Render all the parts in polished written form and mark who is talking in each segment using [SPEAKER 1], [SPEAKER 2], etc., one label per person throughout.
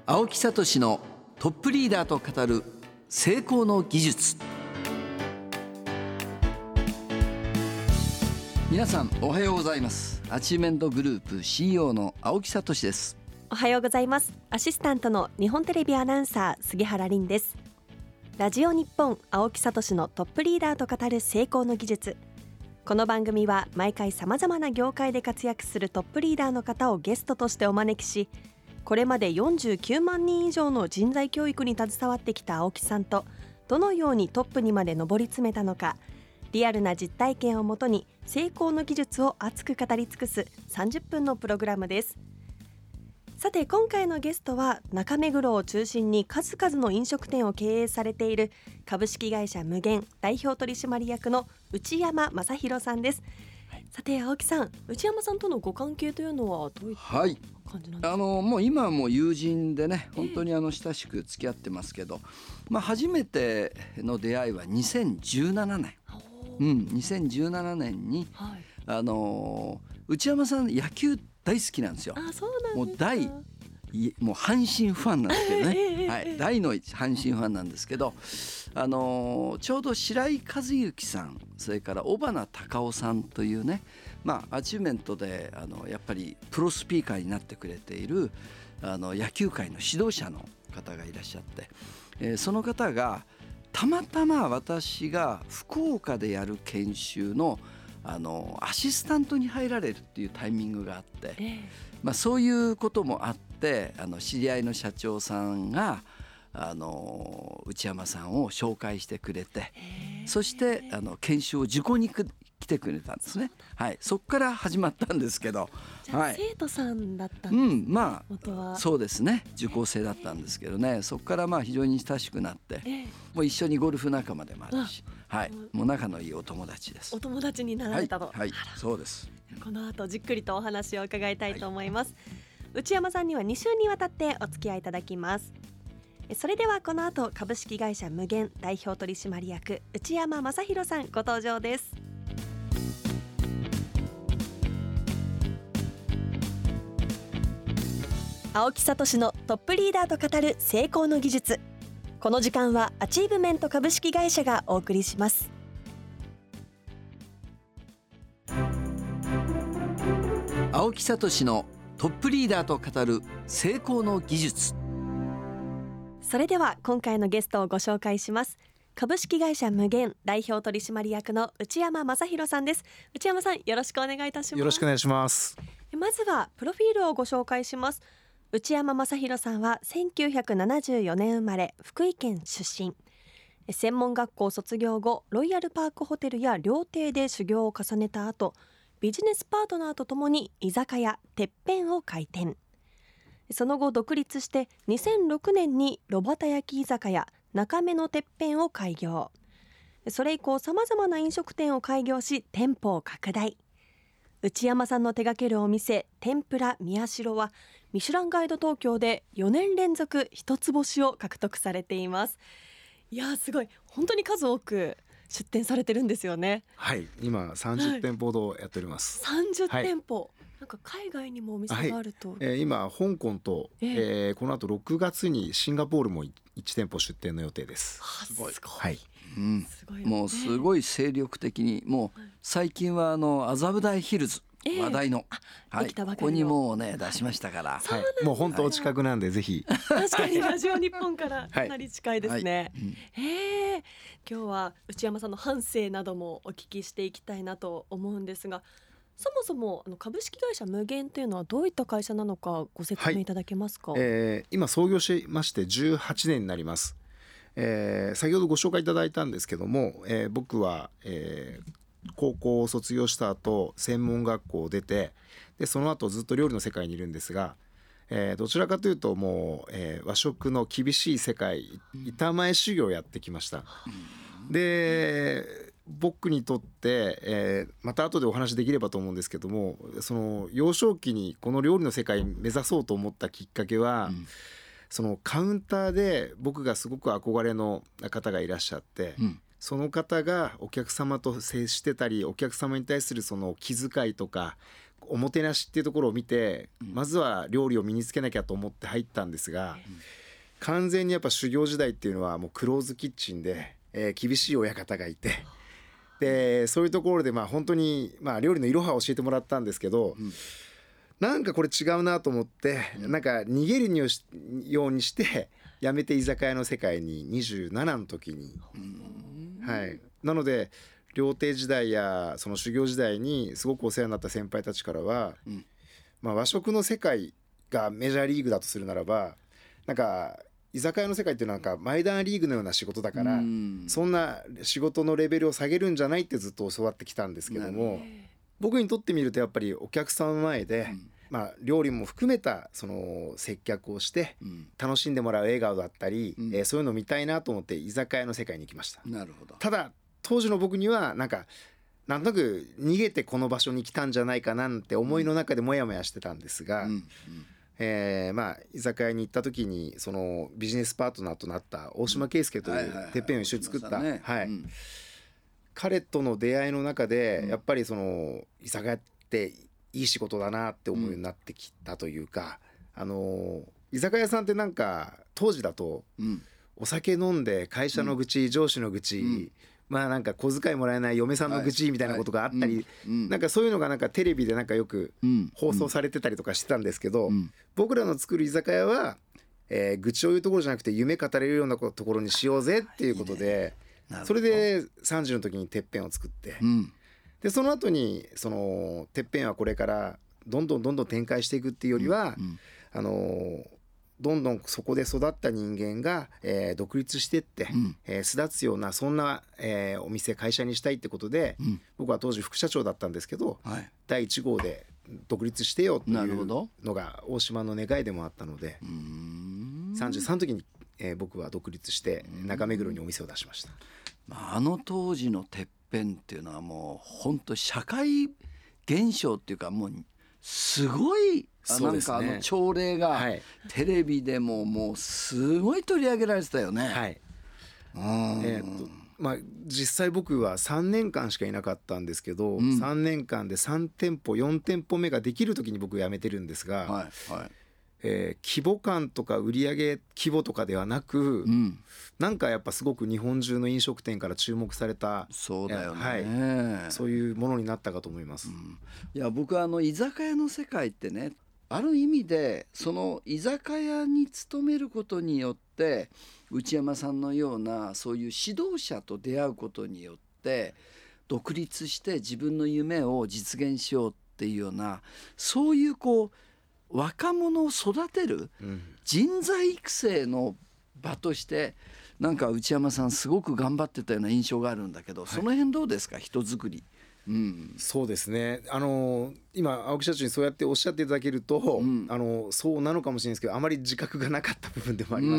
[SPEAKER 1] 青木聡のトップリーダーと語る成功の技術。皆さんおはようございます。アチューメントグループ CEO の青木聡です。
[SPEAKER 2] おはようございます。アシスタントの日本テレビアナウンサー杉原凛です。ラジオ日本青木聡のトップリーダーと語る成功の技術。この番組は毎回さまざまな業界で活躍するトップリーダーの方をゲストとしてお招きし、これまで49万人以上の人材教育に携わってきた青木さんと、どのようにトップにまで上り詰めたのか、リアルな実体験をもとに成功の技術を熱く語り尽くす30分のプログラムです。さて、今回のゲストは中目黒を中心に数々の飲食店を経営されている株式会社無限代表取締役の内山正弘さんです。さて、青木さん、内山さんとのご関係というのはどういった感じなんですか？
[SPEAKER 1] もう今はもう友人でね、本当に親しく付き合ってますけど、初めての出会いは2017年、2017年に、内山さん野球大好きなんですよ。
[SPEAKER 2] そうなんですか。
[SPEAKER 1] もう阪神ファンなんですけどね、大の阪神ファンなんですけど、ちょうど白井一幸さん、それから尾花高夫さんというね、アチューメントでやっぱりプロスピーカーになってくれている野球界の指導者の方がいらっしゃって、その方がたまたま私が福岡でやる研修のアシスタントに入られるっていうタイミングがあって、そういうこともあって知り合いの社長さんが内山さんを紹介してくれて、そして研修を受講に来てくれたんですね。そこから始まったんですけど、
[SPEAKER 2] じゃあ生徒さんだったんですね。元は
[SPEAKER 1] そうですね、受講生だったんですけどね、そこから非常に親しくなって、もう一緒にゴルフ仲間でもあるし、もう仲のいいお友達です。
[SPEAKER 2] お友達になられたと。
[SPEAKER 1] そうです。
[SPEAKER 2] この後じっくりとお話を伺いたいと思います。内山さんには2週にわたってお付き合いいただきます。それではこの後、株式会社無限代表取締役内山正弘さんご登場です。青木聡のトップリーダーと語る成功の技術。この時間はアチーブメント株式会社がお送りします。
[SPEAKER 1] 青木聡のトップリーダーと語る成功の技術。
[SPEAKER 2] それでは今回のゲストをご紹介します。株式会社無限代表取締役の内山正弘さんです。内山さん、よろしくお願いいたします。
[SPEAKER 3] よろしくお願いします。
[SPEAKER 2] まずはプロフィールをご紹介します。内山正弘さんは1974年生まれ、福井県出身。専門学校卒業後、ロイヤルパークホテルや料亭で修行を重ねた後、ビジネスパートナーとともに居酒屋てっぺんを開店。その後独立して2006年に炉端焼き居酒屋中目のてっぺんを開業。それ以降さまざまな飲食店を開業し、店舗を拡大。内山さんの手掛けるお店天ぷら宮代はミシュランガイド東京で4年連続一つ星を獲得されています。いやー、すごい、本当に数多く出店されてるんですよね。
[SPEAKER 3] 今30店舗ほどやっております。
[SPEAKER 2] 30店舗、なんか海外にもお店があると。
[SPEAKER 3] 今香港と、この後6月にシンガポールも1店舗出店の予定です。
[SPEAKER 2] すごい。
[SPEAKER 1] もうすごい精力的に、もう最近は麻布台ヒルズ話題の、ここにもうね出しましたから、
[SPEAKER 3] もう本当お近くなんでぜひ。
[SPEAKER 2] 確かにラジオ日本からかなり近いですね。今日は内山さんの半生などもお聞きしていきたいなと思うんですが、そもそも株式会社無限というのはどういった会社なのかご説明いただけますか？
[SPEAKER 3] 今創業しまして18年になります。先ほどご紹介いただいたんですけども、僕は、高校を卒業した後専門学校を出て、でその後ずっと料理の世界にいるんですが、どちらかというともう、和食の厳しい世界、板前修行をやってきました。で僕にとって、また後でお話できればと思うんですけども、その幼少期にこの料理の世界目指そうと思ったきっかけは、そのカウンターで僕がすごく憧れの方がいらっしゃって、その方がお客様と接してたり、お客様に対するその気遣いとかおもてなしっていうところを見て、まずは料理を身につけなきゃと思って入ったんですが、完全にやっぱ修行時代っていうのはもうクローズキッチンで、厳しい親方がいて、でそういうところで本当に料理のいろはを教えてもらったんですけど、なんかこれ違うなと思って、なんか逃げるようにしてやめて居酒屋の世界に27の時に、はい、なので料亭時代やその修行時代にすごくお世話になった先輩たちからは、和食の世界がメジャーリーグだとするならば、なんか居酒屋の世界っていうのはなんかマイナーリーグのような仕事だから、そんな仕事のレベルを下げるんじゃないってずっと教わってきたんですけども、僕にとってみるとやっぱりお客さんの前で、料理も含めたその接客をして楽しんでもらう笑顔だったり、そういうのを見たいなと思って居酒屋の世界に行きました。
[SPEAKER 1] なるほど。
[SPEAKER 3] ただ当時の僕にはなんとなく逃げてこの場所に来たんじゃないかなんて思いの中でモヤモヤしてたんですが、居酒屋に行った時にそのビジネスパートナーとなった大島圭介というてっぺんを一緒に作った、彼との出会いの中でやっぱりその居酒屋っていい仕事だなって思うようになってきたというか、居酒屋さんってなんか当時だとお酒飲んで会社の愚痴、上司の愚痴、なんか小遣いもらえない嫁さんの愚痴みたいなことがあったり、なんかそういうのがなんかテレビでなんかよく放送されてたりとかしてたんですけど、僕らの作る居酒屋は、愚痴を言うところじゃなくて夢語れるようなところにしようぜっていうことで、それで30の時にてっぺんを作って、でその後にそのてっぺんはこれからどんどん展開していくっていうよりは、どんどんそこで育った人間が、独立していって、巣立つようなそんな、お店会社にしたいってことで、僕は当時副社長だったんですけど、第1号で独立してよというのが大島の願いでもあったので、33の時に、僕は独立して中目黒にお店を出しました。
[SPEAKER 1] あの当時のてっぺんっていうのはもう本当社会現象っていうか、もうすごいなんか朝礼がテレビでももうすごい取り上げられてたよね。
[SPEAKER 3] 実際僕は3年間しかいなかったんですけど、3年間で3店舗4店舗目ができる時に僕辞めてるんですが、規模感とか売上規模とかではなく、なんかやっぱすごく日本中の飲食店から注目された、
[SPEAKER 1] そうだよね、
[SPEAKER 3] そういうものになったかと思います。
[SPEAKER 1] いや僕は居酒屋の世界ってね、ある意味でその居酒屋に勤めることによって内山さんのようなそういう指導者と出会うことによって独立して自分の夢を実現しようっていうような、そういう若者を育てる人材育成の場としてなんか内山さんすごく頑張ってたような印象があるんだけど、その辺どうですか、人作り。
[SPEAKER 3] そうですね、今青木社長にそうやっておっしゃっていただけると、そうなのかもしれないですけど、あまり自覚がなかった部分でもあります。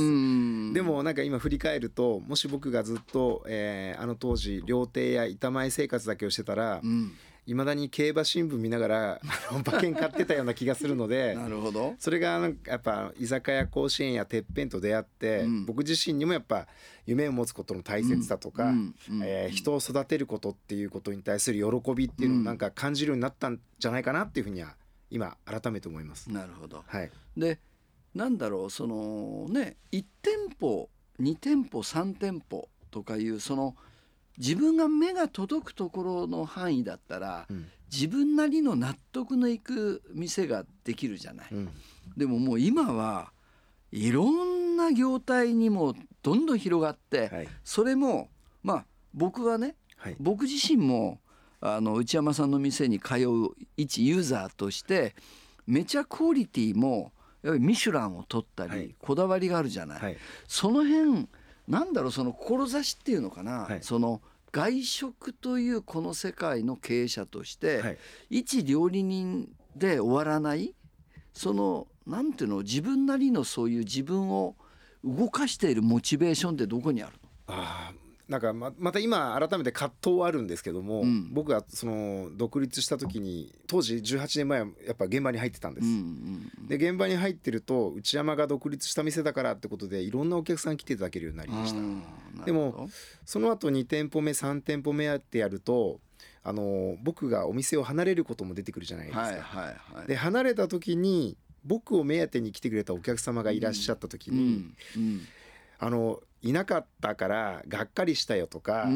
[SPEAKER 3] でもなんか今振り返ると、もし僕がずっと、あの当時料亭や板前生活だけをしてたら、いまだに競馬新聞見ながら馬券買ってたような気がするので
[SPEAKER 1] なるほど。
[SPEAKER 3] それがなんかやっぱ居酒屋甲子園やてっぺんと出会って、僕自身にもやっぱ夢を持つことの大切さとか、人を育てることっていうことに対する喜びっていうのをなんか感じるようになったんじゃないかなっていうふうには今改めて思います。
[SPEAKER 1] なるほど、でなんだろう、そのね、1店舗2店舗3店舗とかいうその自分が目が届くところの範囲だったら、自分なりの納得のいく店ができるじゃない、でももう今はいろんな業態にもどんどん広がって、それも僕はね、僕自身も内山さんの店に通う一ユーザーとしてめちゃクオリティもやっぱりミシュランを取ったり、こだわりがあるじゃない、その辺なんだろう、その志っていうのかな、その外食というこの世界の経営者として、一料理人で終わらない、そのなんていうの、自分なりのそういう自分を動かしているモチベーションってどこにあるの？
[SPEAKER 3] なんか また今改めて葛藤はあるんですけども、僕がその独立した時に当時18年前はやっぱ現場に入ってたんです、で現場に入ってると内山が独立した店だからってことでいろんなお客さん来ていただけるようになりました。でもその後2店舗目3店舗目ってやると僕がお店を離れることも出てくるじゃないですか、
[SPEAKER 1] はいはいはい。
[SPEAKER 3] で離れた時に僕を目当てに来てくれたお客様がいらっしゃった時に、いなかったからがっかりしたよとか、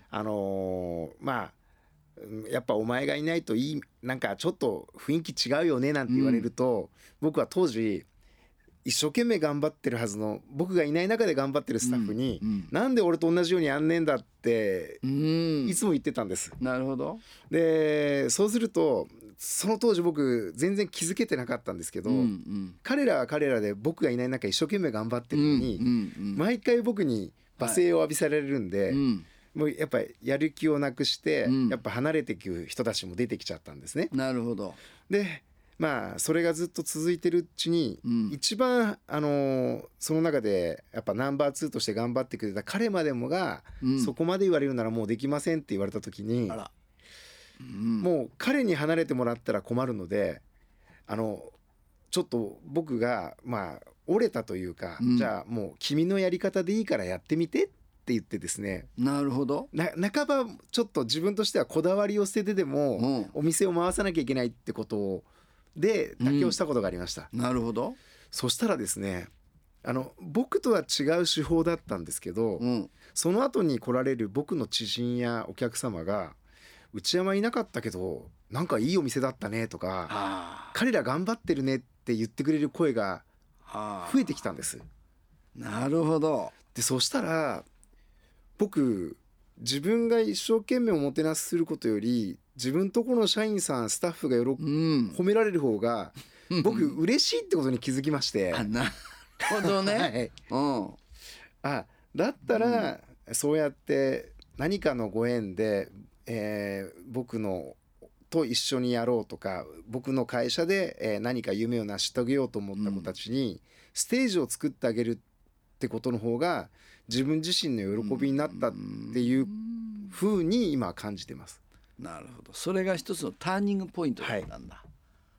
[SPEAKER 3] やっぱお前がいないとなんかちょっと雰囲気違うよねなんて言われると、僕は当時一生懸命頑張ってるはずの、僕がいない中で頑張ってるスタッフに、なんで俺と同じようにやんねえんだっていつも言ってたんです。
[SPEAKER 1] なるほど。
[SPEAKER 3] でそうするとその当時僕全然気づけてなかったんですけど、彼らは彼らで僕がいない中一生懸命頑張ってるのに、毎回僕に罵声を浴びせられるんで、もうやっぱりやる気をなくして、やっぱ離れていく人たちも出てきちゃったんですね。
[SPEAKER 1] なるほど。
[SPEAKER 3] でそれがずっと続いてるうちに、一番その中でやっぱナンバー2として頑張ってくれた彼までもが、そこまで言われるならもうできませんって言われた時に、もう彼に離れてもらったら困るので、ちょっと僕が折れたというか、じゃあもう君のやり方でいいからやってみてって言ってですね。
[SPEAKER 1] なるほど。
[SPEAKER 3] 半ばちょっと自分としてはこだわりを捨ててでも、お店を回さなきゃいけないってことで妥協したことがありました。
[SPEAKER 1] なるほど。
[SPEAKER 3] そしたらですね、僕とは違う手法だったんですけど、その後に来られる僕の知人やお客様が、内山いなかったけどなんかいいお店だったねとか、彼ら頑張ってるねって言ってくれる声が増えてきたんです。
[SPEAKER 1] なるほど。
[SPEAKER 3] でそしたら僕、自分が一生懸命おもてなしすることより、自分とこの社員さんスタッフが褒められる方が僕嬉しいってことに気づきまして、
[SPEAKER 1] なるほどね、
[SPEAKER 3] だったら、そうやって何かのご縁で、僕のと一緒にやろうとか、僕の会社で、何か夢を成し遂げようと思った子たちにステージを作ってあげるってことの方が自分自身の喜びになったっていう風に今感じてます。
[SPEAKER 1] なるほど。それが一つのターニングポイントだったんだ。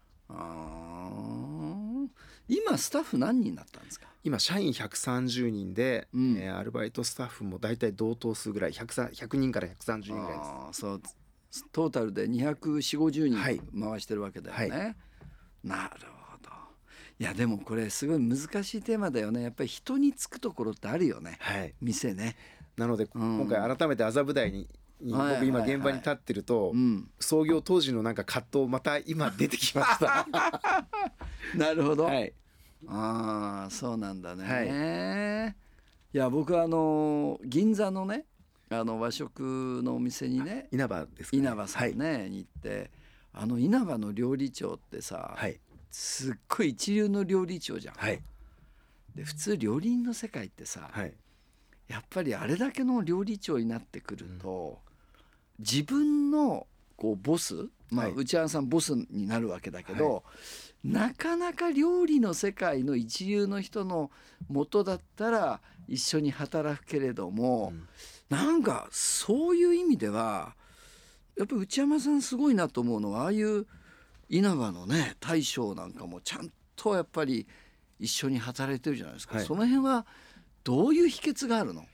[SPEAKER 1] 今スタッフ何人になったんですか？
[SPEAKER 3] 今社員130人で、アルバイトスタッフもだいたい同等数ぐらい、100人から130人ぐらいです。
[SPEAKER 1] そう、トータルで240-250人回してるわけだよね、なるほど。いやでもこれすごい難しいテーマだよね。やっぱり人につくところってあるよね、店ね。
[SPEAKER 3] なので、今回改めて麻布台に僕今現場に立ってると、創業当時のなんか葛藤また今出てきました
[SPEAKER 1] なるほど、そうなんだね、いや僕は銀座のね和食のお店にね、
[SPEAKER 3] 稲葉ですかね、
[SPEAKER 1] 稲葉さんね、に行って、稲葉の料理長ってさ、すっごい一流の料理長じゃん、で普通料理人の世界ってさ、やっぱりあれだけの料理長になってくると、自分のこうボス、内山さんボスになるわけだけど、なかなか料理の世界の一流の人の元だったら一緒に働くけれども、なんかそういう意味ではやっぱり内山さんすごいなと思うのは、ああいう稲葉のね大将なんかもちゃんとやっぱり一緒に働いてるじゃないですか、その辺はどういう秘訣があるの？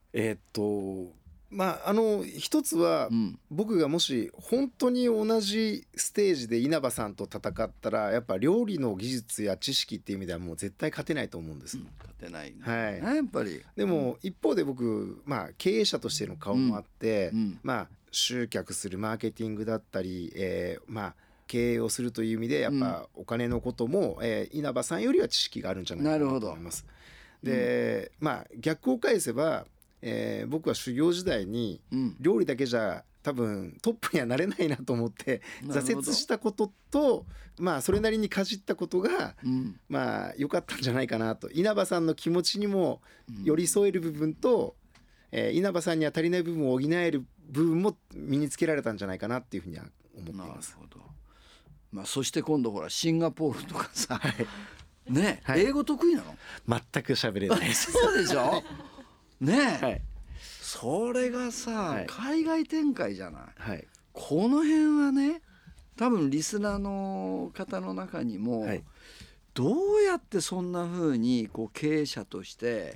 [SPEAKER 3] 一つは、僕がもし本当に同じステージで稲葉さんと戦ったら、やっぱ料理の技術や知識っていう意味ではもう絶対勝てないと思うんです、
[SPEAKER 1] 勝てないね、やっぱり。
[SPEAKER 3] でも一方で僕、経営者としての顔もあって、集客するマーケティングだったり、経営をするという意味でやっぱお金のことも、稲葉さんよりは知識があるんじゃないかなと思います。で、逆を返せば、僕は修行時代に料理だけじゃ多分トップにはなれないなと思って挫折したことと、それなりにかじったことが、良かったんじゃないかなと。稲葉さんの気持ちにも寄り添える部分と、稲葉さんには足りない部分を補える部分も身につけられたんじゃないかなっていうふうには思っています。
[SPEAKER 1] なるほど。そして今度ほらシンガポールとかさ、ね、英語得意なの？
[SPEAKER 3] 全く喋れないです。
[SPEAKER 1] そうでしょね、それがさ、海外展開じゃない、この辺はね、多分リスナーの方の中にも、どうやってそんな風にこう経営者として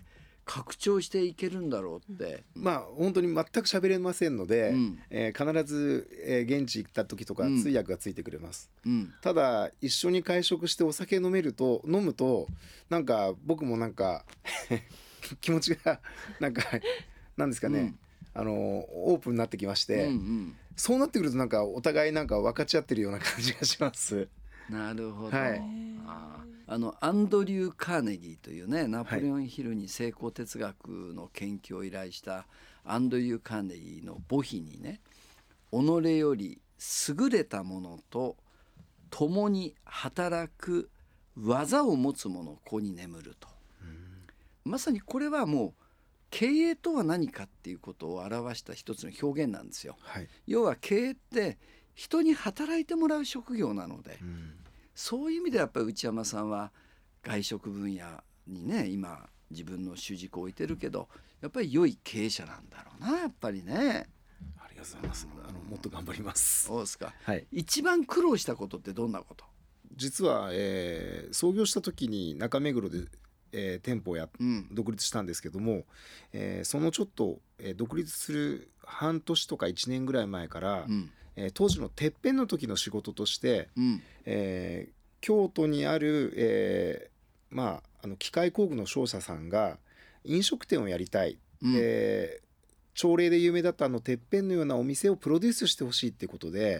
[SPEAKER 1] 拡張していけるんだろうって、
[SPEAKER 3] まあ本当に全く喋れませんので、必ず、現地行った時とか通訳がついてくれます、ただ一緒に会食してお酒飲むとなんか僕もなんか気持ちがなんかなんですかね、オープンになってきまして、そうなってくるとなんかお互いなんか分かち合ってるような感じがします。
[SPEAKER 1] なるほど、
[SPEAKER 3] はい、
[SPEAKER 1] アンドリュー・カーネギーというね、ナポレオンヒルに成功哲学の研究を依頼したアンドリュー・カーネギーの墓碑にね、己より優れたものと共に働く技を持つ者、ここに眠ると、まさにこれはもう経営とは何かっていうことを表した一つの表現なんですよ、要は経営って人に働いてもらう職業なので、そういう意味でやっぱり内山さんは外食分野にね今自分の主軸を置いてるけど、やっぱり良い経営者なんだろうな、やっぱりね。
[SPEAKER 3] ありがとうございます。もっと頑張ります。
[SPEAKER 1] そうですか、一番苦労したことってどんなこと？
[SPEAKER 3] 実は、創業した時に中目黒で、店舗を独立したんですけども、そのちょっと、独立する半年とか1年ぐらい前から、当時のてっぺんの時の仕事として、京都にある、機械工具の商社さんが飲食店をやりたい、朝礼で有名だったてっぺんのようなお店をプロデュースしてほしいっていうことで、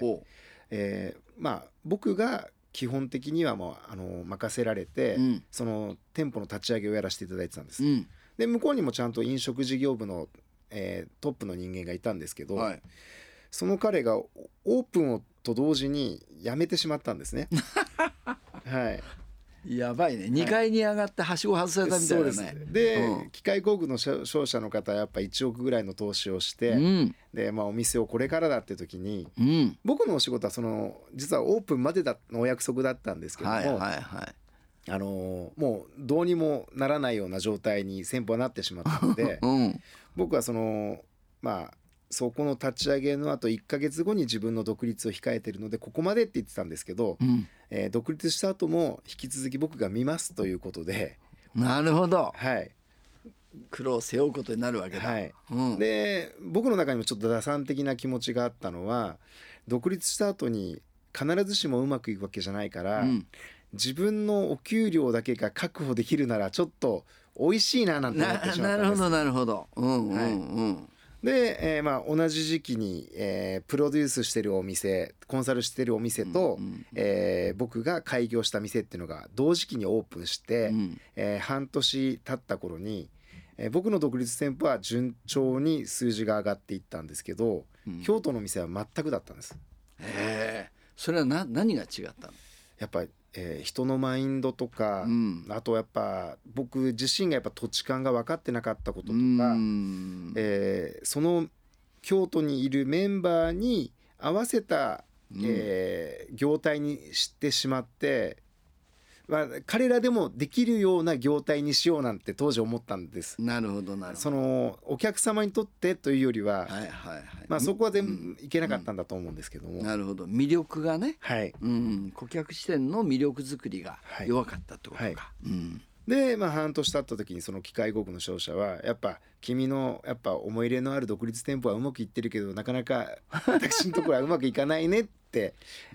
[SPEAKER 3] 僕が基本的には任せられて、その店舗の立ち上げをやらせていただいてたんです、で向こうにもちゃんと飲食事業部の、トップの人間がいたんですけど、その彼がオープンと同時に辞めてしまったんですね
[SPEAKER 1] やばいね、2階に上がってはしご外されたみたいなね。
[SPEAKER 3] そうですで、機械工具の商社の方はやっぱ1億ぐらいの投資をして、でお店をこれからだって時に、僕のお仕事は実はオープンまでのお約束だったんですけども、もうどうにもならないような状態に店舗はなってしまったので、僕はそこの立ち上げのあと1ヶ月後に自分の独立を控えているのでここまでって言ってたんですけど、独立した後も引き続き僕が見ますということで。
[SPEAKER 1] なるほど、苦労を背負うことになるわけだ、
[SPEAKER 3] で僕の中にもちょっと打算的な気持ちがあったのは、独立した後に必ずしもうまくいくわけじゃないから、自分のお給料だけが確保できるならちょっと美味しいななんて思ってしまったんです。
[SPEAKER 1] なるほど
[SPEAKER 3] で、同じ時期に、プロデュースしてるお店、コンサルしてるお店と、僕が開業した店っていうのが同時期にオープンして、半年経った頃に、僕の独立店舗は順調に数字が上がっていったんですけど、京都の店は全くだったんです。
[SPEAKER 1] それは何が違ったの？
[SPEAKER 3] やっぱり人のマインドとか、あとやっぱ僕自身がやっぱ土地勘が分かってなかったこととか、その京都にいるメンバーに合わせた、業態にしてしまって、彼らでもできるような業態にしようなんて当時思ったんです。
[SPEAKER 1] なるほど
[SPEAKER 3] そのお客様にとってというよりは、そこは全部いけなかったんだと思うんですけども、
[SPEAKER 1] なるほど、魅力がね、顧客視点の魅力作りが弱かったってことか、
[SPEAKER 3] で、半年経った時にその機械工具の商社はやっぱ君のやっぱ思い入れのある独立店舗はうまくいってるけどなかなか私のところはうまくいかないねって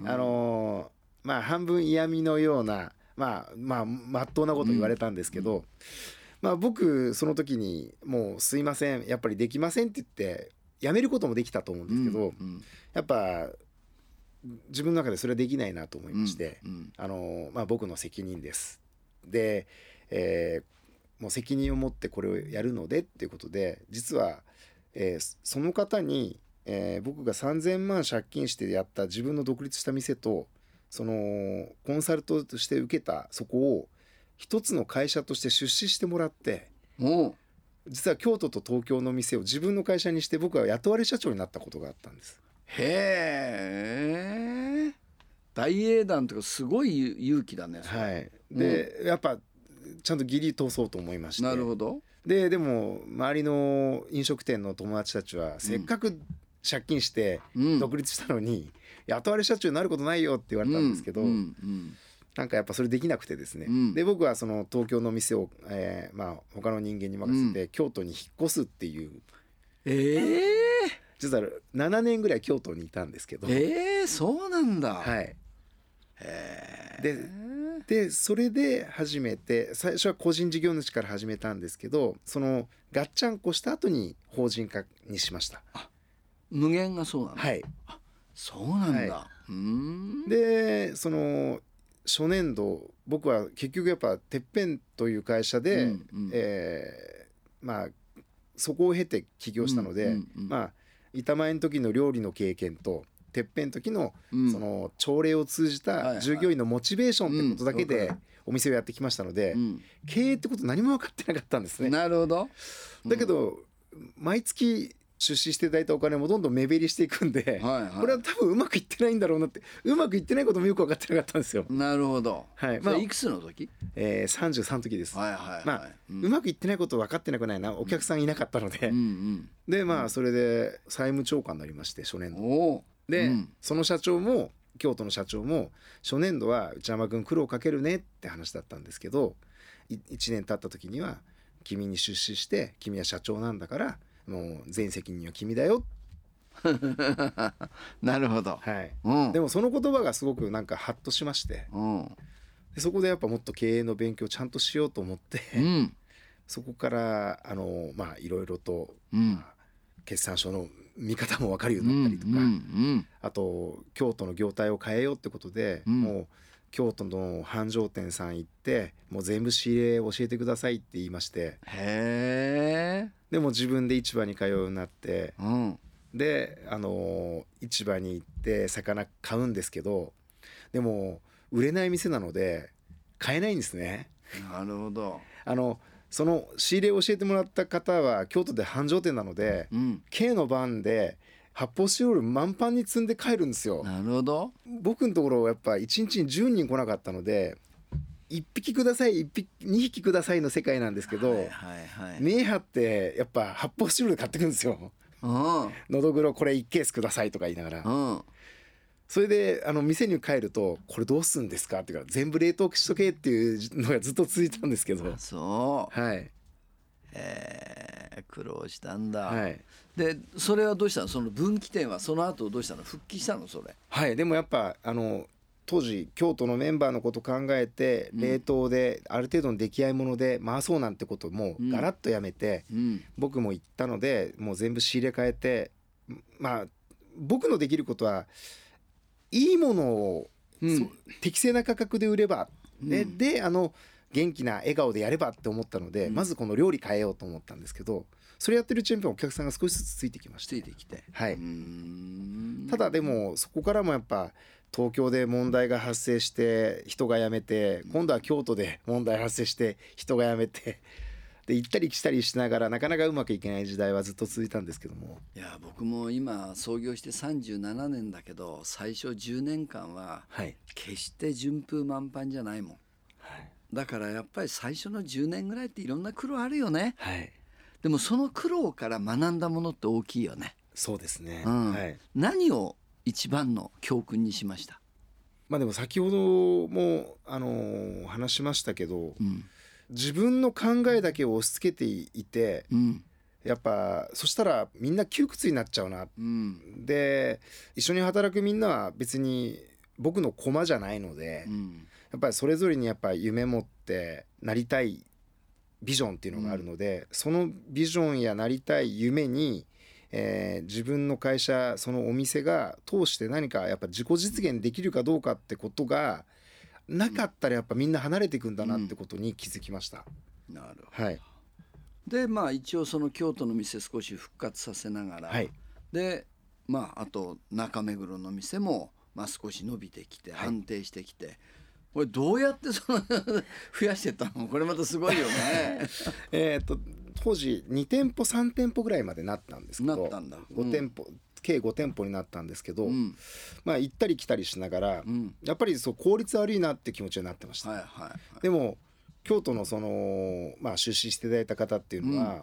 [SPEAKER 3] 半分嫌味のようなまっとうなこと言われたんですけど、僕その時にもうすいませんやっぱりできませんって言って辞めることもできたと思うんですけど、やっぱ自分の中でそれはできないなと思いまして、僕の責任ですで、もう責任を持ってこれをやるのでっていうことで、実は、その方に、僕が3000万借金してやった自分の独立した店とそのコンサルトとして受けたそこを一つの会社として出資してもらって、実は京都と東京の店を自分の会社にして僕は雇われ社長になったことがあったんです。
[SPEAKER 1] へえ、大英断というかすごい勇気だね。
[SPEAKER 3] で、やっぱちゃんと義理通そうと思いまして。
[SPEAKER 1] なるほど。
[SPEAKER 3] でも周りの飲食店の友達たちはせっかく借金して独立したのに、雇われ社長になることないよって言われたんですけど、 なんかやっぱそれできなくてですね、
[SPEAKER 1] うん、
[SPEAKER 3] で僕はその東京の店を、他の人間に任せて京都に引っ越すっていう、実は7年ぐらい京都にいたんですけど、
[SPEAKER 1] そうなんだ。
[SPEAKER 3] はい、でそれで初めて最初は個人事業主から始めたんですけど、そのガッチャンコした後に法人化にしました。
[SPEAKER 1] 無限がそうなんだ。
[SPEAKER 3] はい、
[SPEAKER 1] そうなんだ、
[SPEAKER 3] はい、でその初年度僕は結局やっぱてっぺんという会社で、そこを経て起業したので、板前の時の料理の経験とてっぺんの時のその朝礼を通じた従業員のモチベーションってことだけでお店をやってきましたので、経営ってこと何も分かってなかったんですね。
[SPEAKER 1] なるほど。
[SPEAKER 3] だけど毎月出資していただいたお金もどんどん目減りしていくんで、これは多分うまくいってないんだろうなって、うまくいってないこともよく分かってなかったんですよ。
[SPEAKER 1] なるほど。
[SPEAKER 3] はい、
[SPEAKER 1] いくつの時
[SPEAKER 3] ？33の時です。うまくいってないこと分かってなくないな、お客さんいなかったので、でそれで債務超過になりまして、初年度で、その社長も京都の社長も初年度は内山君苦労かけるねって話だったんですけど、1年経った時には君に出資して君は社長なんだからもう全責任は君だよ
[SPEAKER 1] なるほど、
[SPEAKER 3] はい、でもその言葉がすごくなんかハッとしまして、でそこでやっぱもっと経営の勉強をちゃんとしようと思って、そこからいろいろと、決算書の見方も分かるようになったりとか、あと京都の業態を変えようってことで、もう京都の繁盛店さん行ってもう全部仕入れ教えてくださいって言いまして、でも自分で市場に通うようになって、で市場に行って魚買うんですけど、でも売れない店なので買えないんですね。
[SPEAKER 1] なるほど。
[SPEAKER 3] その仕入れを教えてもらった方は京都で繁盛店なので、K の番で発泡スチロール満帆に積んで帰るんですよ。
[SPEAKER 1] なるほど。
[SPEAKER 3] 僕のところやっぱ1日に10人来なかったので、1匹ください2匹くださいの世界なんですけど、見え張ってやっぱ発泡スチロール買ってくるんですよ。のどぐろこれ1ケースくださいとか言いながら、それで店に帰るとこれどうすんですかって言うから、全部冷凍しとけっていうのがずっと続いたんですけど。
[SPEAKER 1] そう、
[SPEAKER 3] はい、
[SPEAKER 1] 苦労したんだ。
[SPEAKER 3] はい、
[SPEAKER 1] でそれはどうしたの？その分岐点はその後どうしたの？復帰したの？それ。
[SPEAKER 3] はい、でもやっぱ当時京都のメンバーのこと考えて、冷凍である程度の出来合いもので回そうなんてこともガラッとやめて、僕も行ったのでもう全部仕入れ替えて、僕のできることはいいものを、適正な価格で売れば、で元気な笑顔でやればって思ったので、まずこの料理変えようと思ったんですけど、それやってるうちにお客さんが少しずつついてきました。はい、ただでもそこからもやっぱ東京で問題が発生して人が辞めて、今度は京都で問題発生して人が辞めて、で行ったり来たりしながらなかなかうまくいけない時代はずっと続いたんですけども。
[SPEAKER 1] いや僕も今創業して37年だけど、最初10年間は決して順風満帆じゃないもん、だからやっぱり最初の10年ぐらいっていろんな苦労あるよね、でもその苦労から学んだものって大きいよね。
[SPEAKER 3] そうですね、
[SPEAKER 1] 何を一番の教訓にしました？
[SPEAKER 3] でも先ほども話しましたけど、自分の考えだけを押し付けていて、やっぱそしたらみんな窮屈になっちゃうな、で一緒に働くみんなは別に僕の駒じゃないので、やっぱりそれぞれにやっぱり夢持ってなりたいビジョンっていうのがあるので、そのビジョンやなりたい夢に、自分の会社そのお店が通して何かやっぱ自己実現できるかどうかってことがなかったらやっぱみんな離れていくんだなってことに気づきました。
[SPEAKER 1] なるほど、で一応その京都の店少し復活させながら、であと中目黒の店も少し伸びてきて安定してきて、これどうやって増やしてったの？これまたすごいよね
[SPEAKER 3] 当時2店舗3店舗ぐらいまでなったんですけど、
[SPEAKER 1] なったんだ、
[SPEAKER 3] 5店舗計5店舗になったんですけど、行ったり来たりしながら、やっぱり効率悪いなって気持ちになってました、でも京都の出資していただいた方っていうのは、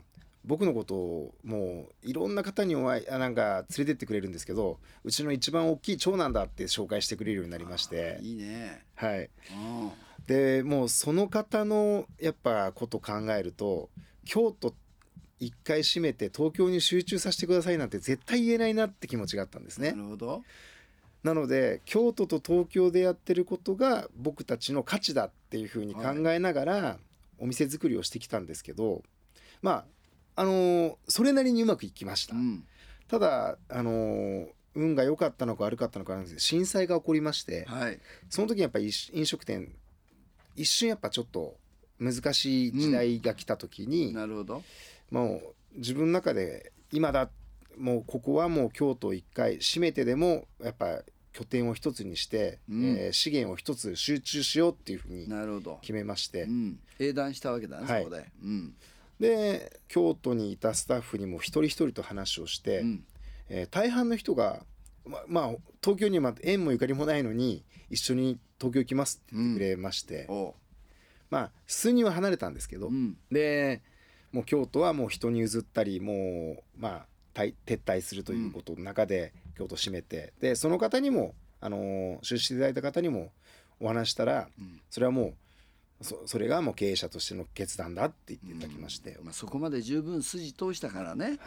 [SPEAKER 3] 僕のことをもういろんな方になんか連れてってくれるんですけど、うちの一番大きい長男だって紹介してくれるようになりまして。
[SPEAKER 1] いいね。
[SPEAKER 3] はい。でもうその方のやっぱこと考えると、京都一回閉めて東京に集中させてくださいなんて絶対言えないなって気持ちがあったんですね。
[SPEAKER 1] なるほど。
[SPEAKER 3] なので京都と東京でやってることが僕たちの価値だっていうふうに考えながらお店作りをしてきたんですけど、まあそれなりにうまくいきました。ただ運が良かったのか悪かったのかなんですけど、震災が起こりまして、その時にやっぱり飲食店一瞬やっぱちょっと難しい時代が来た時に、
[SPEAKER 1] なるほど、
[SPEAKER 3] もう自分の中で今だ、もうここはもう京都一回閉めてでもやっぱ拠点を一つにして、資源を一つ集中しようっていうふうに決めまして、
[SPEAKER 1] 英断したわけだね、そこで。
[SPEAKER 3] で京都にいたスタッフにも一人一人と話をして、大半の人が東京には縁もゆかりもないのに一緒に東京行きますって言ってくれまして、数人は離れたんですけど、でもう京都はもう人に譲ったり、もう撤退するということの中で京都閉めて、でその方にも出資していただいた方にもお話したら、それはもうそれがもう経営者としての決断だって言っていただきまして、
[SPEAKER 1] そこまで十分筋通したからね。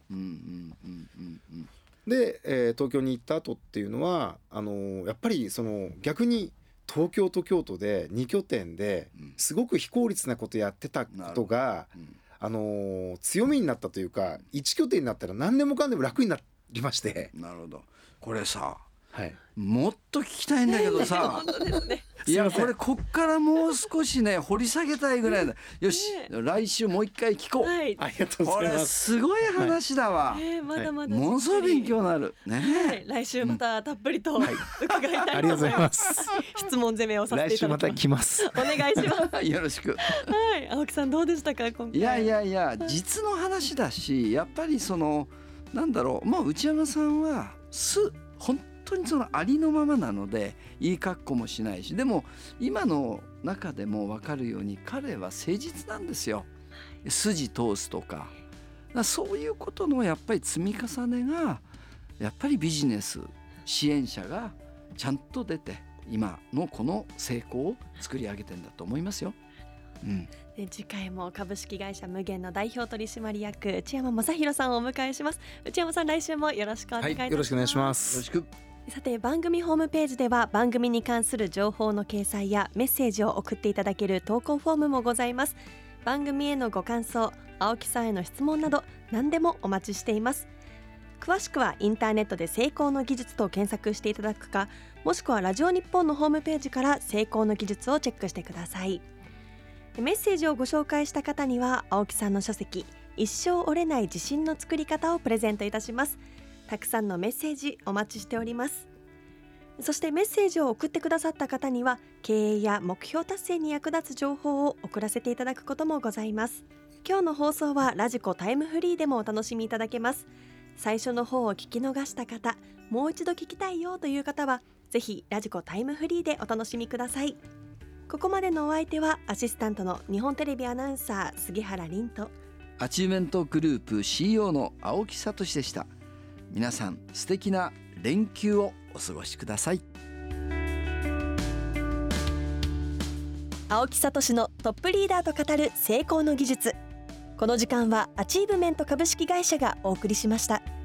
[SPEAKER 3] で、東京に行った後っていうのはやっぱり逆に東京と京都で2拠点ですごく非効率なことやってたことが、強みになったというか、1拠点になったら何でもかんでも楽になりまして。
[SPEAKER 1] なるほど。これさ、もっと聞きたいんだけどさいやこれこっからもう少しね掘り下げたいぐらいだ。よし、来週もう一回聞こう。
[SPEAKER 3] ありがとうございます。
[SPEAKER 1] これすごい話だわ。
[SPEAKER 2] まだまだ
[SPEAKER 1] ものすごい勉強になるね。
[SPEAKER 2] 来週またたっぷりと伺いたいと思います。
[SPEAKER 3] ありがとうございます。
[SPEAKER 2] 質問攻めをさせていただきます。
[SPEAKER 3] 来週また来ます。
[SPEAKER 2] お願いします。
[SPEAKER 1] よろしく。
[SPEAKER 2] 青木さんどうでしたか今回。
[SPEAKER 1] いや実の話だし、やっぱりなんだろう、内山さんは本当にありのままなので、いい格好もしないし、でも今の中でも分かるように彼は誠実なんですよ。筋通すとか、そういうことのやっぱり積み重ねがやっぱりビジネス支援者がちゃんと出て今のこの成功を作り上げてんだと思いますよ。
[SPEAKER 2] 次回も株式会社無限の代表取締役内山正弘さんをお迎えします。内山さん、来週もよろしくお願いいたします。
[SPEAKER 3] よろしくお願いします。
[SPEAKER 1] よろしく。
[SPEAKER 2] さて、番組ホームページでは番組に関する情報の掲載やメッセージを送っていただける投稿フォームもございます。番組へのご感想、青木さんへの質問など何でもお待ちしています。詳しくはインターネットで成功の技術と検索していただくか、もしくはラジオ日本のホームページから成功の技術をチェックしてください。メッセージをご紹介した方には青木さんの書籍一生折れない自信の作り方をプレゼントいたします。たくさんのメッセージお待ちしております。そしてメッセージを送ってくださった方には経営や目標達成に役立つ情報を送らせていただくこともございます。今日の放送はラジコタイムフリーでもお楽しみいただけます。最初の方を聞き逃した方、もう一度聞きたいよという方はぜひラジコタイムフリーでお楽しみください。ここまでのお相手はアシスタントの日本テレビアナウンサー杉原凛と
[SPEAKER 1] アチューメントグループ CEO の青木聡でした。皆さん素敵な連休をお過ごしください。
[SPEAKER 2] 青木聡のトップリーダーと語る成功の技術。この時間はアチーブメント株式会社がお送りしました。